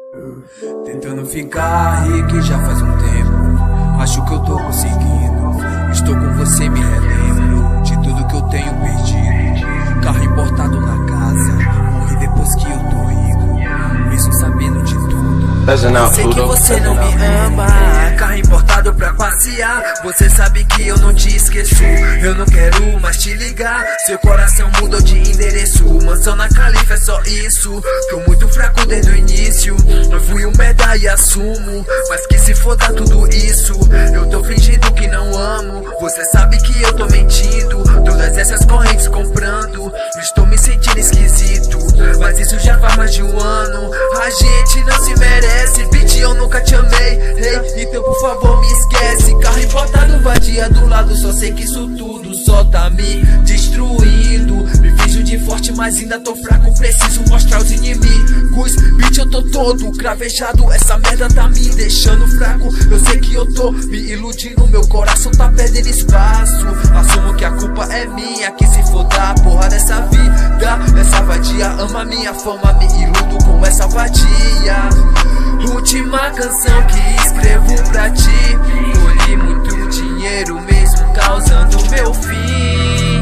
Tentando ficar rico já faz um tempo. Acho que eu tô conseguindo. Estou com você, me relembro de tudo que eu tenho perdido. Carro importado na casa, morri depois que eu tô rico, mesmo sabendo de tudo. Eu sei que você não me ama. Carro importado pra passear. Você sabe que eu não te esqueço. Eu não quero mais te ligar. Seu coração mudou de endereço. Mansão na Califa é só isso. Tô muito fraco desde o início. Eu fui um merda e assumo, mas que se foda tudo isso. Eu tô fingindo que não amo. Você sabe que eu tô mentindo. Todas essas correntes comprando. Estou me sentindo esquisito, mas isso já faz mais de um ano. A gente não se merece. Bitch, eu nunca te amei, hey, então por favor me esquece. Carro importado, vadia do lado. Só sei que isso tudo só tá me destruindo. Me finjo de forte, mas ainda tô fraco. Preciso mostrar os inimigos. Bitch, eu tô todo cravejado. Essa merda tá me deixando fraco. Eu sei que eu tô me iludindo. Meu coração tá perdendo espaço. Assumo que a culpa é minha. Que se for da porra dessa vida. Essa vadia ama minha fama. Me iludo com essa vadia. Última canção que escrevo pra ti. Colhi muito dinheiro mesmo causando meu fim.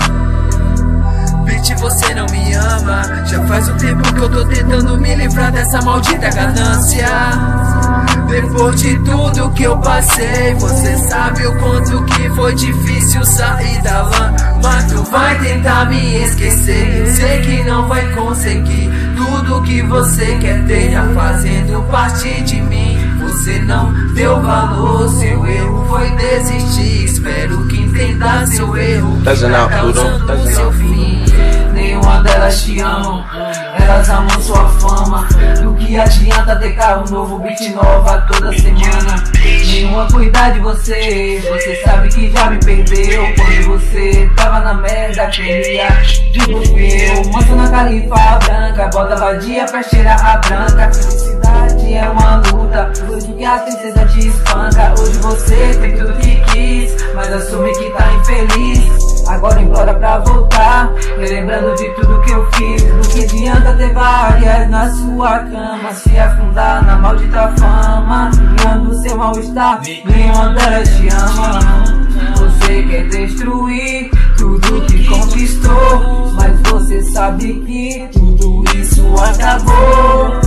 Bitch, você não me ama. Já faz um tempo que eu tô tentando me livrar dessa maldita ganância. Depois de tudo que eu passei, você sabe o quanto que foi difícil sair da lama. Tu vai tentar me esquecer, sei que não vai conseguir. Tudo que você quer ter já fazendo parte de mim. Você não deu valor, seu erro foi desistir. Espero que entenda seu erro, que tá causando seu fim. Nenhuma delas te amam, elas amam sua fama. Do que adianta ter carro novo, beat nova toda semana. Nenhuma cuida de você, você sabe que já me perdeu. Quando você tava na merda, queria devolver. Moça na Califa branca, bota vadia pra cheirar a branca. Felicidade é uma luta, hoje que a princesa te espanca. Hoje você tem tudo que quis, mas assume que tá infeliz. Agora implora pra voltar, relembrando de tudo que eu fiz. Do que adianta ter várias na sua cama, se afundar na maldita fama, criando seu mal-estar. Nenhuma delas te ama. Você quer destruir tudo que conquistou, mas você sabe que tudo isso acabou.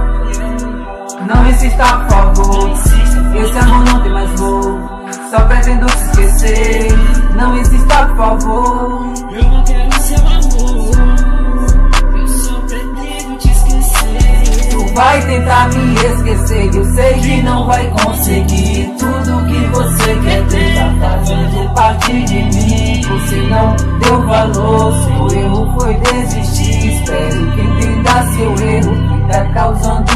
Não insista, por favor, esse amor não tem mais voo. Só pretendo se esquecer. Não insista, por favor. Eu não quero seu amor, eu só pretendo te esquecer. Tu vai tentar me esquecer, eu sei que não vai conseguir. Tudo que você quer ter tá fazendo parte de mim. Você não deu valor, seu erro foi desistir. Espero que entenda seu erro, que tá causando